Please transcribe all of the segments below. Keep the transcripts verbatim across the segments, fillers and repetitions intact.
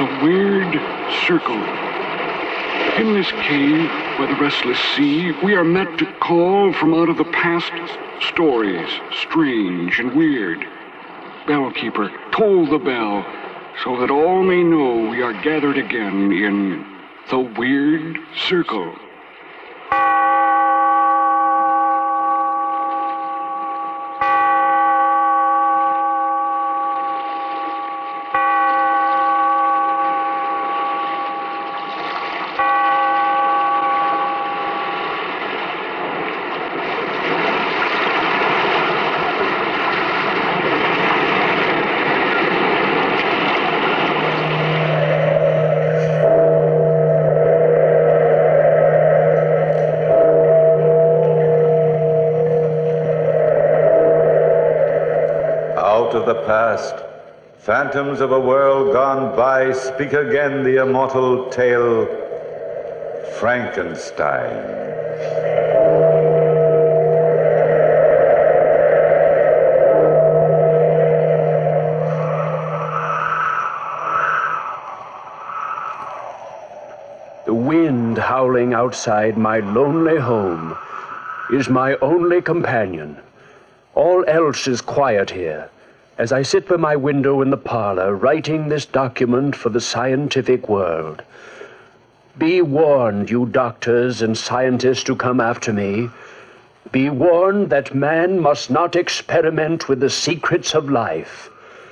The Weird Circle. In this cave by the restless sea, we are met to call from out of the past stories, strange and weird. Bellkeeper, toll the bell, so that all may know we are gathered again in the Weird Circle. Out of the past, phantoms of a world gone by, speak again the immortal tale, Frankenstein. The wind howling outside my lonely home is my only companion. All else is quiet here, as I sit by my window in the parlor, writing this document for the scientific world. Be warned, you doctors and scientists who come after me. Be warned that man must not experiment with the secrets of life.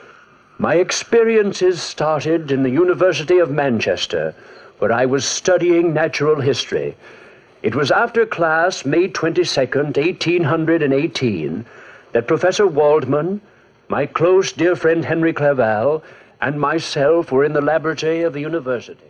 My experiences started in the University of Manchester, where I was studying natural history. It was after class, May twenty-second, eighteen eighteen, that Professor Waldman, my close dear friend Henry Clerval, and myself were in the laboratory of the university.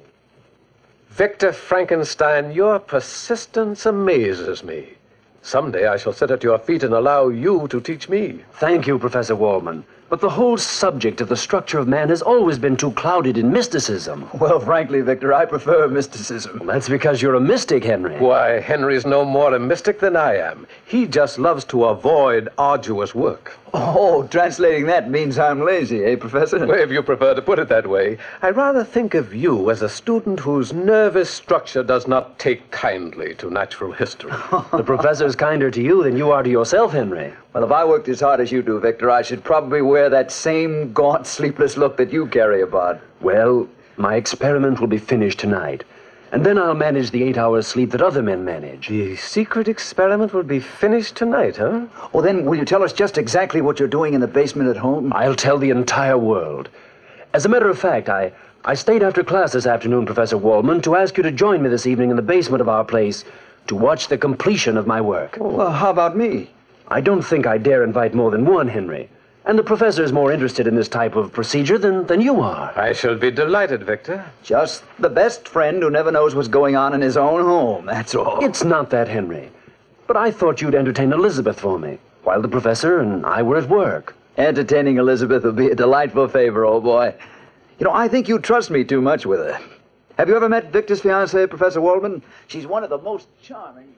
Victor Frankenstein, your persistence amazes me. Someday I shall sit at your feet and allow you to teach me. Thank you, Professor Waldman. But the whole subject of the structure of man has always been too clouded in mysticism. Well, frankly, Victor, I prefer mysticism. Well, that's because you're a mystic, Henry. Why, Henry's no more a mystic than I am. He just loves to avoid arduous work. Oh, translating that means I'm lazy, eh, Professor? Well, if you prefer to put it that way, I rather think of you as a student whose nervous structure does not take kindly to natural history. The professor's kinder to you than you are to yourself, Henry. Well, if I worked as hard as you do, Victor, I should probably wear that same gaunt, sleepless look that you carry about. Well, my experiment will be finished tonight. And then I'll manage the eight hours sleep that other men manage. The secret experiment will be finished tonight, huh? Oh, then will you tell us just exactly what you're doing in the basement at home? I'll tell the entire world. As a matter of fact, I, I stayed after class this afternoon, Professor Waldman, to ask you to join me this evening in the basement of our place to watch the completion of my work. Oh. Well, how about me? I don't think I dare invite more than one, Henry. And the professor is more interested in this type of procedure than, than you are. I shall be delighted, Victor. Just the best friend who never knows what's going on in his own home, that's all. It's not that, Henry. But I thought you'd entertain Elizabeth for me, while the professor and I were at work. Entertaining Elizabeth will be a delightful favor, old boy. You know, I think you trust me too much with her. Have you ever met Victor's fiancée, Professor Waldman? She's one of the most charming...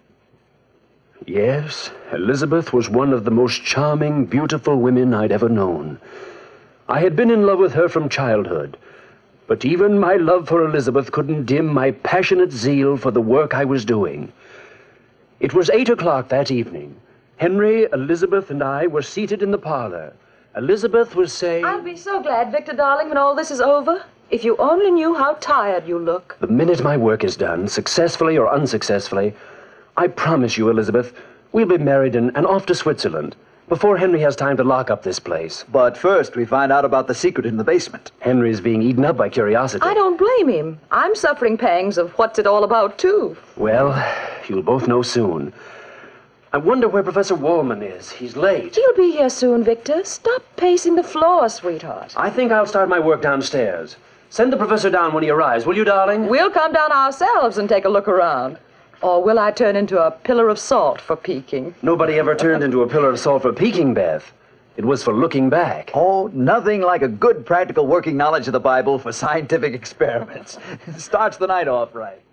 Yes, Elizabeth was one of the most charming, beautiful women I'd ever known. I had been in love with her from childhood, but even my love for Elizabeth couldn't dim my passionate zeal for the work I was doing. It was eight o'clock that evening. Henry, Elizabeth, and I were seated in the parlor. Elizabeth was saying... I'll be so glad, Victor, darling, when all this is over. If you only knew how tired you look. The minute my work is done, successfully or unsuccessfully, I promise you, Elizabeth, we'll be married and, and off to Switzerland before Henry has time to lock up this place. But first, we find out about the secret in the basement. Henry's being eaten up by curiosity. I don't blame him. I'm suffering pangs of what's it all about, too. Well, you'll both know soon. I wonder where Professor Waldman is. He's late. He'll be here soon, Victor. Stop pacing the floor, sweetheart. I think I'll start my work downstairs. Send the professor down when he arrives, will you, darling? We'll come down ourselves and take a look around. Or will I turn into a pillar of salt for peeking? Nobody ever turned into a pillar of salt for peeking, Beth. It was for looking back. Oh, nothing like a good practical working knowledge of the Bible for scientific experiments. Starts the night off right.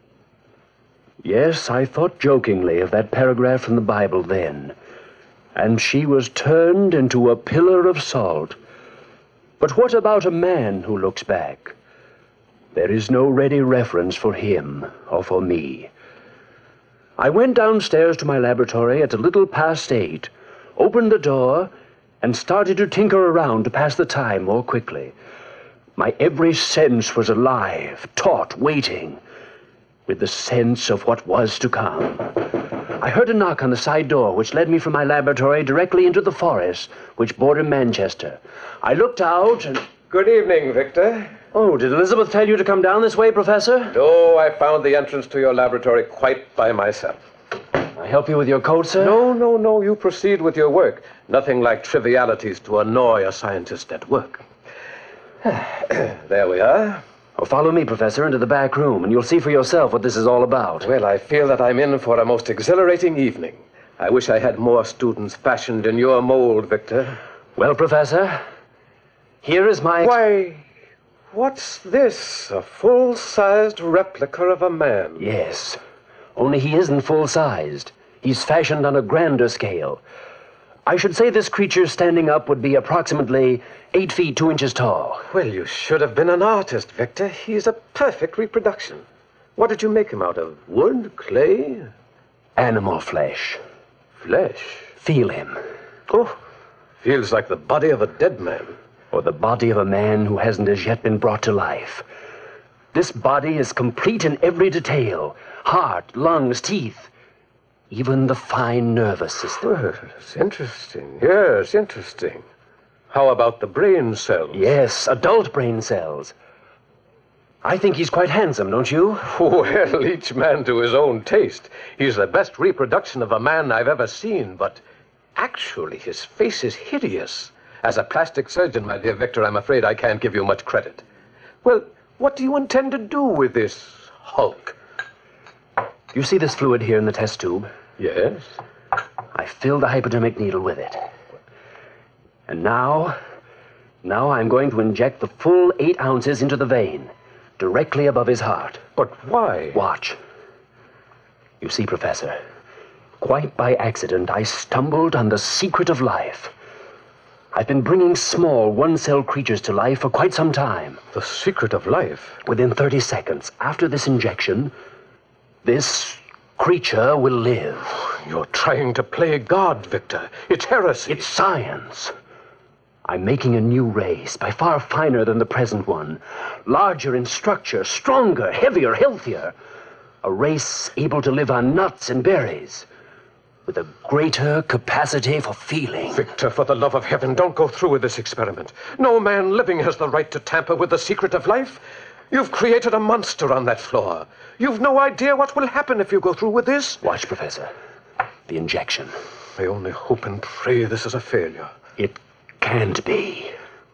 Yes, I thought jokingly of that paragraph from the Bible then. And she was turned into a pillar of salt. But what about a man who looks back? There is no ready reference for him or for me. I went downstairs to my laboratory at a little past eight, opened the door, and started to tinker around to pass the time more quickly. My every sense was alive, taut, waiting, with the sense of what was to come. I heard a knock on the side door, which led me from my laboratory directly into the forest, which bordered Manchester. I looked out and... Good evening, Victor. Oh, did Elizabeth tell you to come down this way, Professor? No, I found the entrance to your laboratory quite by myself. I help you with your coat, sir? No, no, no. You proceed with your work. Nothing like trivialities to annoy a scientist at work. There we are. Oh, follow me, Professor, into the back room, and you'll see for yourself what this is all about. Well, I feel that I'm in for a most exhilarating evening. I wish I had more students fashioned in your mold, Victor. Well, Professor, here is my... Why, what's this? A full-sized replica of a man. Yes, only he isn't full-sized. He's fashioned on a grander scale. I should say this creature standing up would be approximately eight feet two inches tall. Well, you should have been an artist, Victor. He's a perfect reproduction. What did you make him out of? Wood? Clay? Animal flesh. Flesh? Feel him. Oh, feels like the body of a dead man. Or the body of a man who hasn't as yet been brought to life. This body is complete in every detail. Heart, lungs, teeth. Even the fine nervous system. Well, it's interesting. Yes, interesting. How about the brain cells? Yes, adult brain cells. I think he's quite handsome, don't you? Well, each man to his own taste. He's the best reproduction of a man I've ever seen, but actually his face is hideous. As a plastic surgeon, my dear Victor, I'm afraid I can't give you much credit. Well, what do you intend to do with this hulk? You see this fluid here in the test tube? Yes. I filled the hypodermic needle with it. And now, now I'm going to inject the full eight ounces into the vein, directly above his heart. But why? Watch. You see, Professor, quite by accident, I stumbled on the secret of life. I've been bringing small, one-cell creatures to life for quite some time. The secret of life? Within thirty seconds after this injection, this creature will live. You're trying to play God, Victor. It's heresy. It's science. I'm making a new race, by far finer than the present one. Larger in structure, stronger, heavier, healthier. A race able to live on nuts and berries. With a greater capacity for feeling. Victor, for the love of heaven, don't go through with this experiment. No man living has the right to tamper with the secret of life. You've created a monster on that floor. You've no idea what will happen if you go through with this. Watch, Professor. The injection. I only hope and pray this is a failure. It can't be.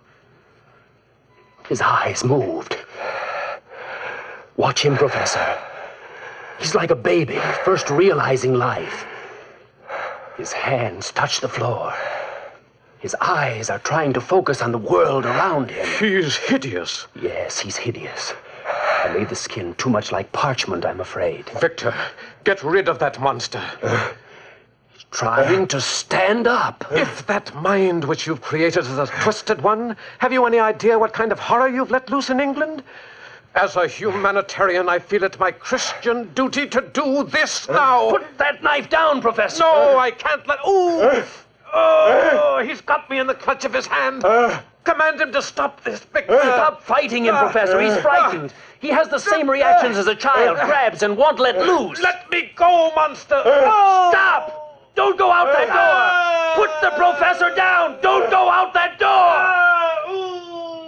His eyes moved. Watch him, Professor. He's like a baby, first realizing life. His hands touch the floor. His eyes are trying to focus on the world around him. He's hideous. Yes, he's hideous. I made the skin too much like parchment, I'm afraid. Victor, get rid of that monster. Uh, he's trying to stand up. If that mind which you've created is a twisted one, have you any idea what kind of horror you've let loose in England? As a humanitarian, I feel it my Christian duty to do this now. Put that knife down, Professor. No, I can't let... Ooh! Oh, he's got me in the clutch of his hand. Command him to stop this, Victor. Stop fighting him, Professor. He's frightened. He has the same reactions as a child, grabs and won't let loose. Let me go, monster. Stop! Don't go out that door. Put the professor down. Don't go out that door.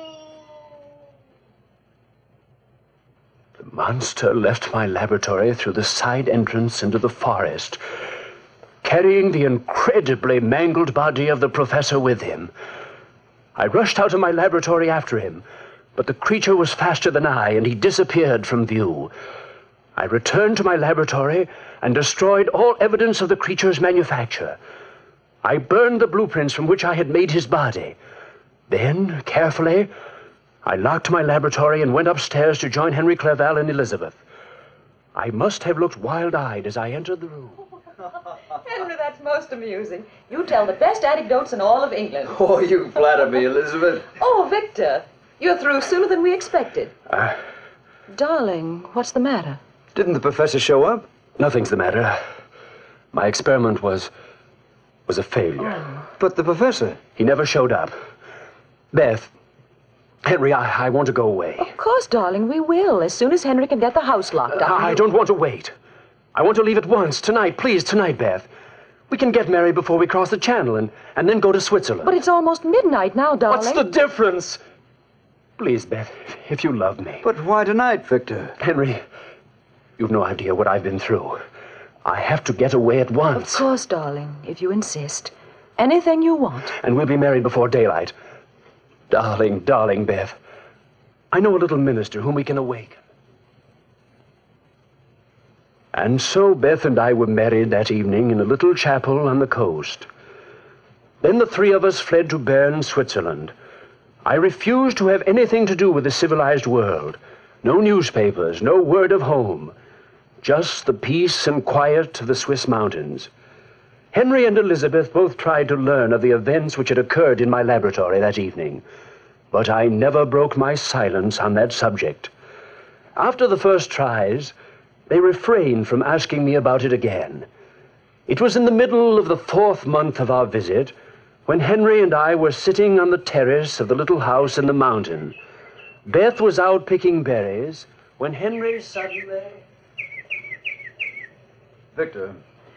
The monster left my laboratory through the side entrance into the forest, carrying the incredibly mangled body of the professor with him. I rushed out of my laboratory after him, but the creature was faster than I, and he disappeared from view. I returned to my laboratory and destroyed all evidence of the creature's manufacture. I burned the blueprints from which I had made his body. Then, carefully, I locked my laboratory and went upstairs to join Henry Clerval and Elizabeth. I must have looked wild-eyed as I entered the room. Henry, that's most amusing. You tell the best anecdotes in all of England. Oh, you flatter me, Elizabeth. Oh, Victor, you're through sooner than we expected. Uh, Darling, what's the matter? Didn't the professor show up? Nothing's the matter. My experiment was... was a failure. But the professor... He never showed up. Beth, Henry, I, I want to go away. Of course, darling, we will, as soon as Henry can get the house locked up. I don't want to wait. I want to leave at once, tonight, please, tonight, Beth. We can get married before we cross the channel and, and then go to Switzerland. But it's almost midnight now, darling. What's the difference? Please, Beth, if you love me. But why tonight, Victor? Henry, you've no idea what I've been through. I have to get away at once. Of course, darling, if you insist. Anything you want. And we'll be married before daylight. Darling, darling Beth, I know a little minister whom we can awaken. And so Beth and I were married that evening in a little chapel on the coast. Then the three of us fled to Bern, Switzerland. I refused to have anything to do with the civilized world. No newspapers, no word of home. Just the peace and quiet of the Swiss mountains. Henry and Elizabeth both tried to learn of the events which had occurred in my laboratory that evening. But I never broke my silence on that subject. After the first tries, they refrained from asking me about it again. It was in the middle of the fourth month of our visit when Henry and I were sitting on the terrace of the little house in the mountain. Beth was out picking berries when Henry suddenly... Victor,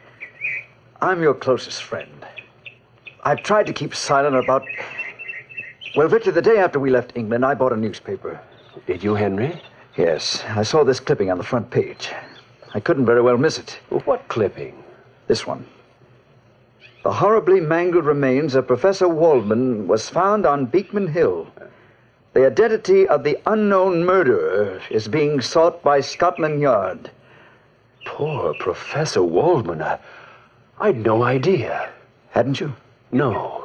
I'm your closest friend. I've tried to keep silent about... Well, Victor, the day after we left England, I bought a newspaper. Did you, Henry? Yes, I saw this clipping on the front page. I couldn't very well miss it. What clipping? This one. The horribly mangled remains of Professor Waldman was found on Beekman Hill. The identity of the unknown murderer is being sought by Scotland Yard. Poor Professor Waldman. I, I'd no idea. Hadn't you? No.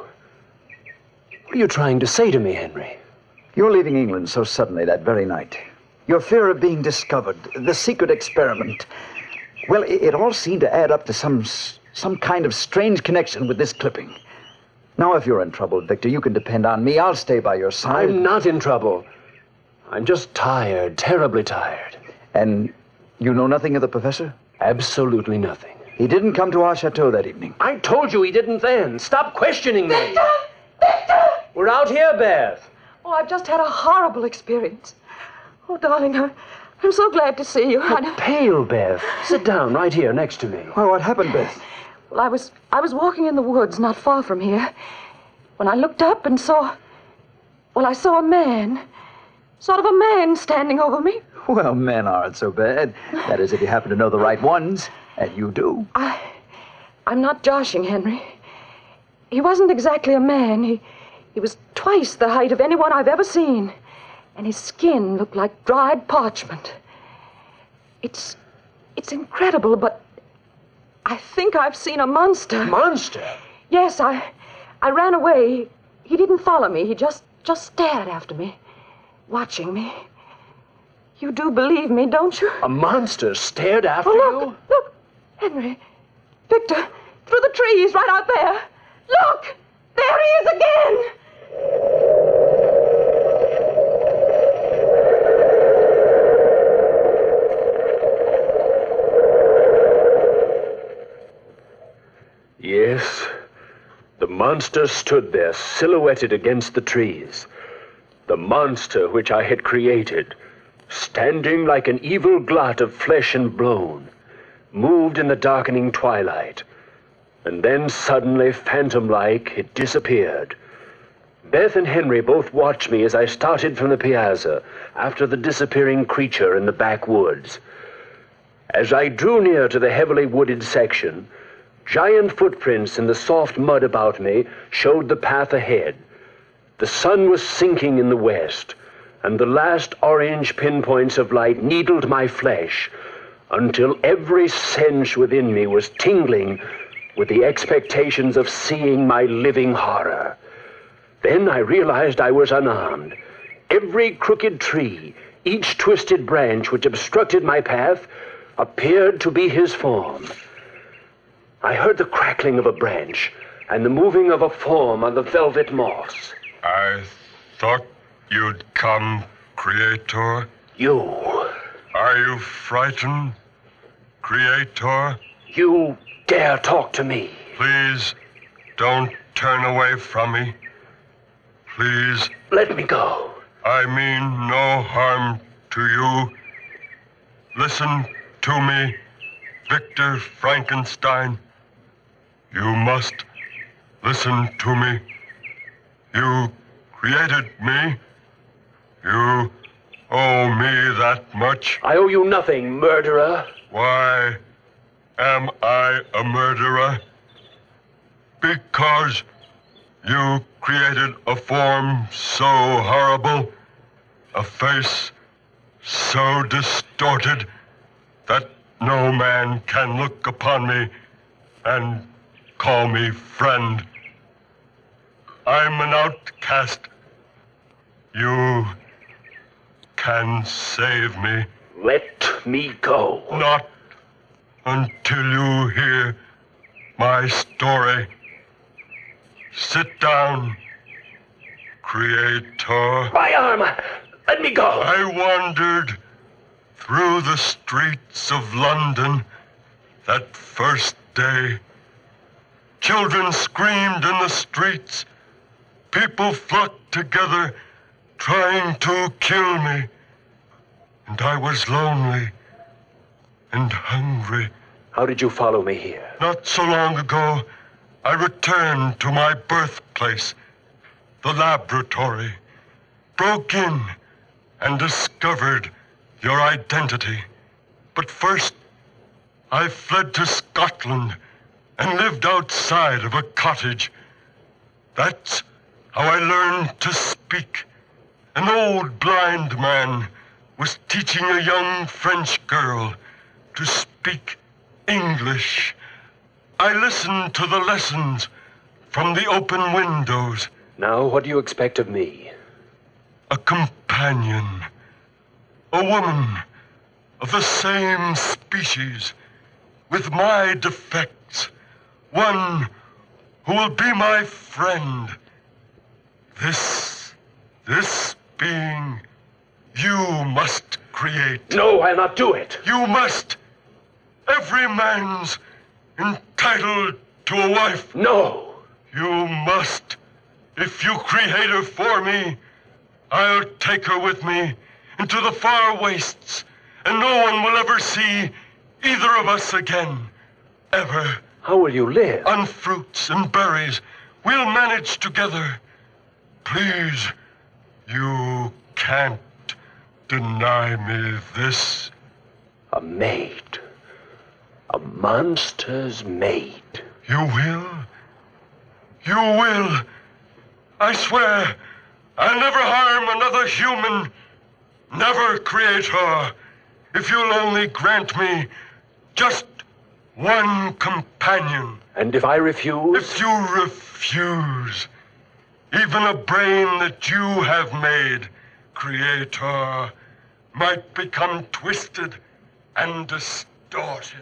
What are you trying to say to me, Henry? You're leaving England so suddenly that very night. Your fear of being discovered, the secret experiment. Well, it, it all seemed to add up to some, some kind of strange connection with this clipping. Now, if you're in trouble, Victor, you can depend on me. I'll stay by your side. I'm not in trouble. I'm just tired, terribly tired. And you know nothing of the professor? Absolutely nothing. He didn't come to our chateau that evening. I told you he didn't then. Stop questioning me. Victor! Victor! We're out here, Beth. Oh, I've just had a horrible experience. Oh, darling, I'm, I'm so glad to see you. You're pale, Beth. Sit down right here next to me. Well, what happened, Beth? Well, I was I was walking in the woods not far from here when I looked up and saw... Well, I saw a man. Sort of a man standing over me. Well, men aren't so bad. That is, if you happen to know the right ones. And you do. I... I'm not joshing, Henry. He wasn't exactly a man. He, he was twice the height of anyone I've ever seen. And his skin looked like dried parchment. It's... it's incredible, but... I think I've seen a monster. Monster? Yes, I... I ran away. He didn't follow me. He just... just stared after me. Watching me. You do believe me, don't you? A monster stared after oh, look, you? Look! Henry. Victor. Through the trees, right out there. Look! There he is again! Yes. The monster stood there, silhouetted against the trees. The monster which I had created, standing like an evil blot of flesh and bone, moved in the darkening twilight. And then suddenly, phantom-like, it disappeared. Beth and Henry both watched me as I started from the piazza after the disappearing creature in the backwoods. As I drew near to the heavily wooded section, giant footprints in the soft mud about me showed the path ahead. The sun was sinking in the west, and the last orange pinpoints of light needled my flesh until every sense within me was tingling with the expectations of seeing my living horror. Then I realized I was unarmed. Every crooked tree, each twisted branch which obstructed my path, appeared to be his form. I heard the crackling of a branch and the moving of a form on the velvet moss. I thought you'd come, Creator. You. Are you frightened, Creator? You dare talk to me? Please, don't turn away from me. Please. Let me go. I mean no harm to you. Listen to me, Victor Frankenstein. You must listen to me. You created me. You owe me that much. I owe you nothing, murderer. Why am I a murderer? Because you created a form so horrible, a face so distorted, that no man can look upon me and call me friend. I'm an outcast. You can save me. Let me go. Not until you hear my story. Sit down, Creator. My arm! Let me go! I wandered through the streets of London that first day. Children screamed in the streets. People flocked together trying to kill me. And I was lonely and hungry. How did you follow me here? Not so long ago, I returned to my birthplace, the laboratory, broke in and discovered your identity. But first, I fled to Scotland and lived outside of a cottage. That's how I learned to speak. An old blind man was teaching a young French girl to speak English. I listened to the lessons from the open windows. Now, what do you expect of me? A companion. A woman of the same species, with my defects. One who will be my friend. This, this being you must create. No, I'll not do it. You must. Every man's entitled to a wife. No. You must. If you create her for me, I'll take her with me into the far wastes, and no one will ever see either of us again. Ever. How will you live? On fruits and berries. We'll manage together. Please, you can't deny me this. A maid. A monster's maid. You will? You will. I swear, I'll never harm another human. Never create her. If you'll only grant me just one companion. And if I refuse? If you refuse, even a brain that you have made, Creator, might become twisted and distorted.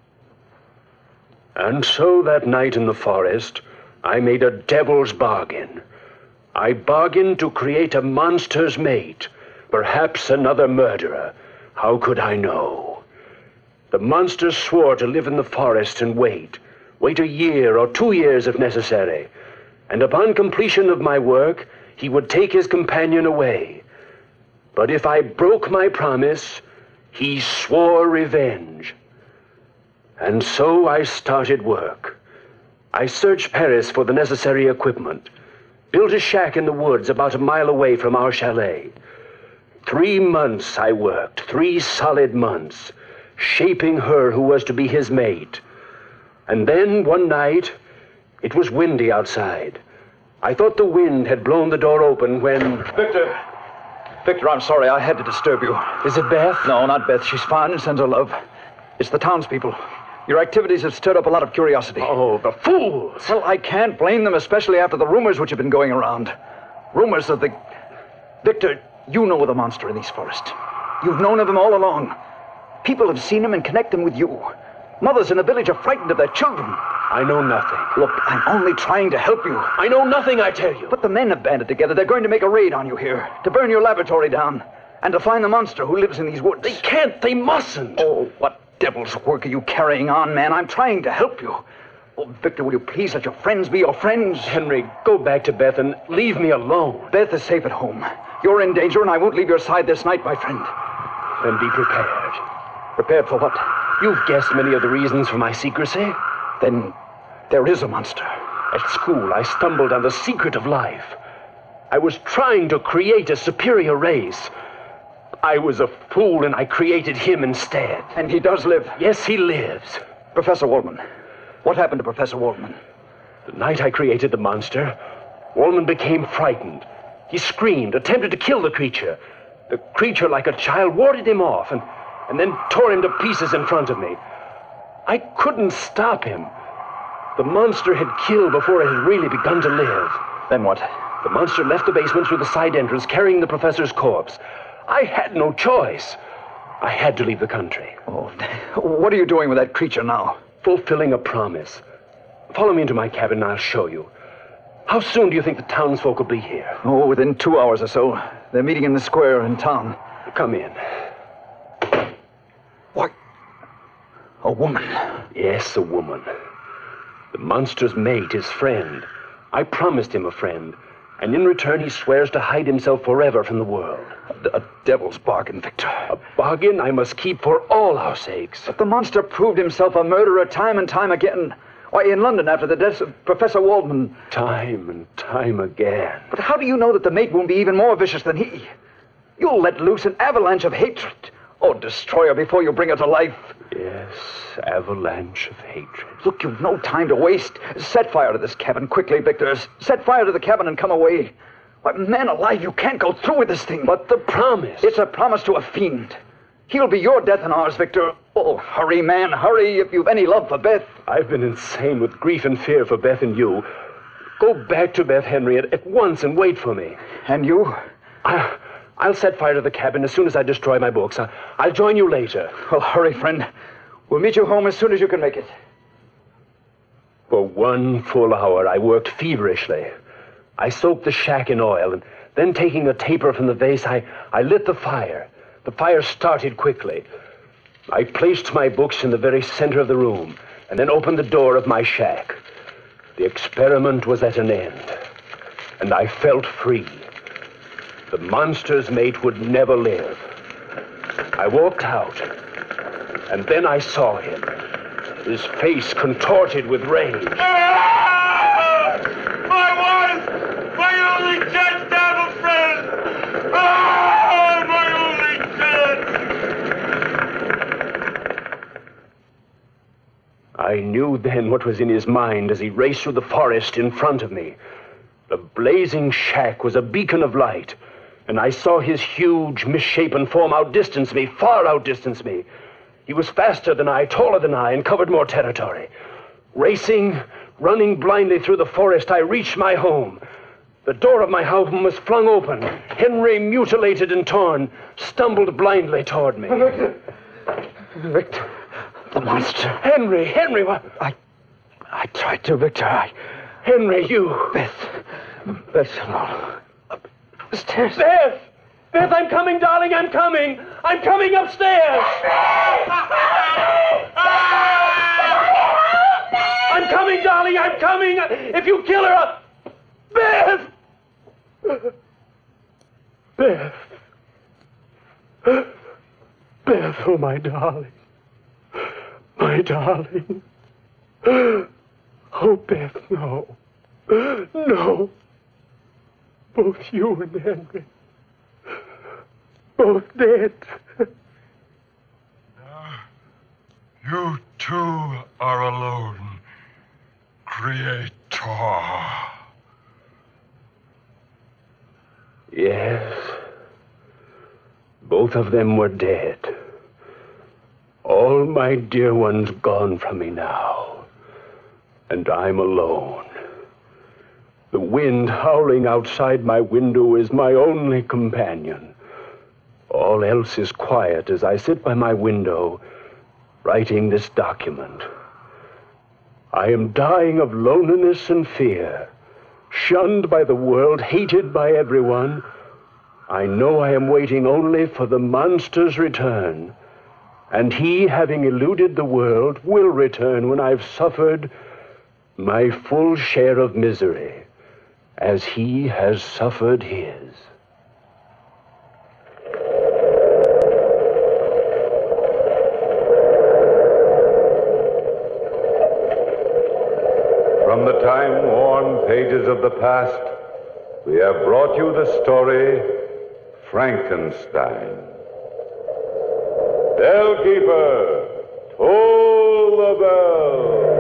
And so that night in the forest, I made a devil's bargain. I bargained to create a monster's mate, perhaps another murderer. How could I know? The monster swore to live in the forest and wait, wait a year or two years if necessary, and upon completion of my work, he would take his companion away. But if I broke my promise, he swore revenge. And so I started work. I searched Paris for the necessary equipment, built a shack in the woods about a mile away from our chalet. Three months I worked, three solid months, shaping her who was to be his mate. And then one night, it was windy outside. I thought the wind had blown the door open when... Victor! Victor, I'm sorry I had to disturb you. Is it Beth? No, not Beth. She's fine and sends her love. It's the townspeople. Your activities have stirred up a lot of curiosity. Oh, the fools! Well, I can't blame them, especially after the rumors which have been going around. Rumors of the... Victor, you know the monster in these forests. You've known of him all along. People have seen him and connect him with you. Mothers in the village are frightened of their children. I know nothing. Look, I'm only trying to help you. I know nothing, I tell you. But the men have banded together. They're going to make a raid on you here, to burn your laboratory down. and to find the monster who lives in these woods. They can't. They mustn't. Oh, what devil's work are you carrying on, man? I'm trying to help you. Oh, Victor, will you please let your friends be your friends? Henry, go back to Beth and leave me alone. Beth is safe at home. You're in danger, and I won't leave your side this night, my friend. Then be prepared. Prepared for what? You've guessed many of the reasons for my secrecy. Then there is a monster. At school, I stumbled on the secret of life. I was trying to create a superior race. I was a fool, and I created him instead. And he does live? Yes, he lives. Professor Waldman. What happened to Professor Waldman? The night I created the monster, Waldman became frightened. He screamed, attempted to kill the creature. The creature, like a child, warded him off and, and then tore him to pieces in front of me. I couldn't stop him. The monster had killed before it had really begun to live. Then what? The monster left the basement through the side entrance, carrying the professor's corpse. I had no choice. I had to leave the country. Oh, what are you doing with that creature now? Fulfilling a promise. Follow me into my cabin and I'll show you. How soon do you think the townsfolk will be here? Oh, within two hours or so. They're meeting in the square in town. Come in. What? A woman? Yes, a woman. The monster's mate, his friend. I promised him a friend, and in return he swears to hide himself forever from the world. A, a devil's bargain, Victor. A bargain I must keep for all our sakes. But the monster proved himself a murderer time and time again. Why, in London, after the death of Professor Waldman. Time and time again. But how do you know that the mate won't be even more vicious than he? You'll let loose an avalanche of hatred. Oh, destroy her before you bring her to life. Yes, avalanche of hatred. Look, you've no time to waste. Set fire to this cabin quickly, Victor. Set fire to the cabin and come away. Why, man alive, you can't go through with this thing. But the promise. It's a promise to a fiend. He'll be your death and ours, Victor. Oh, hurry, man, hurry, if you've any love for Beth. I've been insane with grief and fear for Beth and you. Go back to Beth, Henry, at, at once and wait for me. And you? I, I'll set fire to the cabin as soon as I destroy my books. I, I'll join you later. Well, hurry, friend. We'll meet you home as soon as you can make it. For one full hour, I worked feverishly. I soaked the shack in oil, and then taking a taper from the vase, I, I lit the fire. The fire started quickly. I placed my books in the very center of the room, and then opened the door of my shack. The experiment was at an end, and I felt free. The monster's mate would never live. I walked out, and then I saw him, his face contorted with rage. Ah! My wife! My only chance to have a friend! Ah! My only chance! I knew then what was in his mind as he raced through the forest in front of me. The blazing shack was a beacon of light, and I saw his huge, misshapen form outdistance me, far outdistance me. He was faster than I, taller than I, and covered more territory. Racing, running blindly through the forest, I reached my home. The door of my home was flung open. Henry, mutilated and torn, stumbled blindly toward me. Victor! Victor, the monster. Henry, Henry, what? I... I tried to, Victor. I... Henry, you. Beth. Beth, no. Upstairs. Beth! Beth, I'm coming, darling, I'm coming! I'm coming upstairs! I'm coming, darling, I'm coming! If you kill her, I'll... Beth! Beth. Beth, oh, my darling. My darling. Oh, Beth, no. No. Both you and Henry. Both dead. You too are alone, Creator. Yes. Both of them were dead. All my dear ones gone from me now. And I'm alone. The wind howling outside my window is my only companion. All else is quiet as I sit by my window, writing this document. I am dying of loneliness and fear, shunned by the world, hated by everyone. I know I am waiting only for the monster's return. And he, having eluded the world, will return when I've suffered my full share of misery, as he has suffered his. From the time-worn pages of the past, we have brought you the story, Frankenstein. Bellkeeper, toll the bell.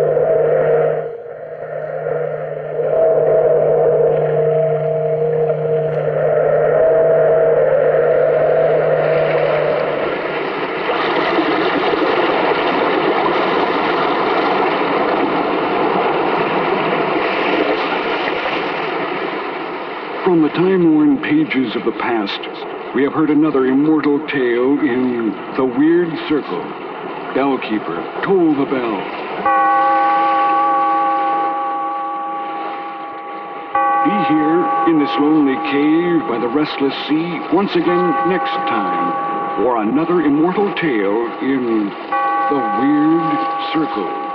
From the time-worn pages of the past, we have heard another immortal tale in The Weird Circle. Bellkeeper, toll the bell. Be here in this lonely cave by the restless sea once again next time for another immortal tale in The Weird Circle.